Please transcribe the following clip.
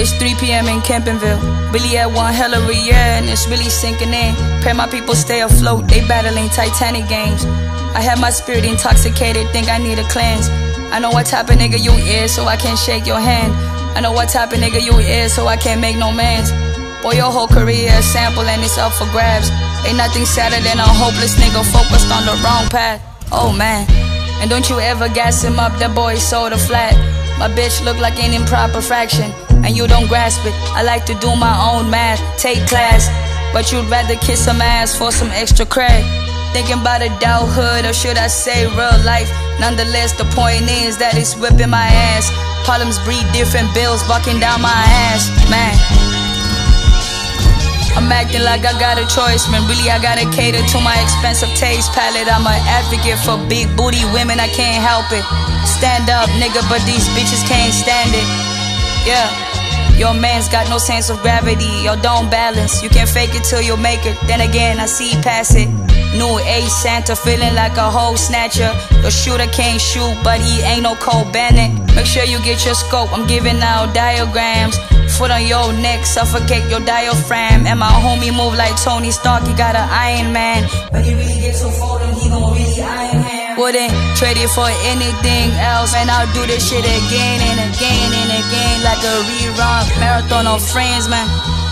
It's 3 p.m. in Kempenville. Really had one hell of a year and it's really sinking in. Pray my people stay afloat, they battling Titanic games. I have my spirit intoxicated, think I need a cleanse. I know what type of nigga you is, so I can't shake your hand. I know what type of nigga you is, so I can't make no mans. Boy, your whole career is sample and it's up for grabs. Ain't nothing sadder than a hopeless nigga focused on the wrong path. Oh man, and don't you ever gas him up, that boy soda flat. My bitch look like an improper fraction, and you don't grasp it. I like to do my own math, take class, but you'd rather kiss some ass for some extra crack. Thinking about adulthood, or should I say real life. Nonetheless, the point is that it's whipping my ass. Problems breed different bills, bucking down my ass, man. I'm acting like I got a choice, man. Really, I gotta cater to my expensive taste palette. I'm an advocate for big booty women, I can't help it. Stand up, nigga, but these bitches can't stand it. Yeah, your man's got no sense of gravity, or don't balance. You can fake it till you make it, then again, I see past it. New age Santa, feeling like a whole snatcher. Your shooter can't shoot, but he ain't no Cole Bennett. Make sure you get your scope, I'm giving out diagrams. Foot on your neck, suffocate your diaphragm. And my homie move like Tony Stark, he got an Iron Man. But he really gets so folded, he gon' really Iron Man. Wouldn't trade it for anything else, and I'll do this shit again and again and again, like a rerun, marathon of Friends, man.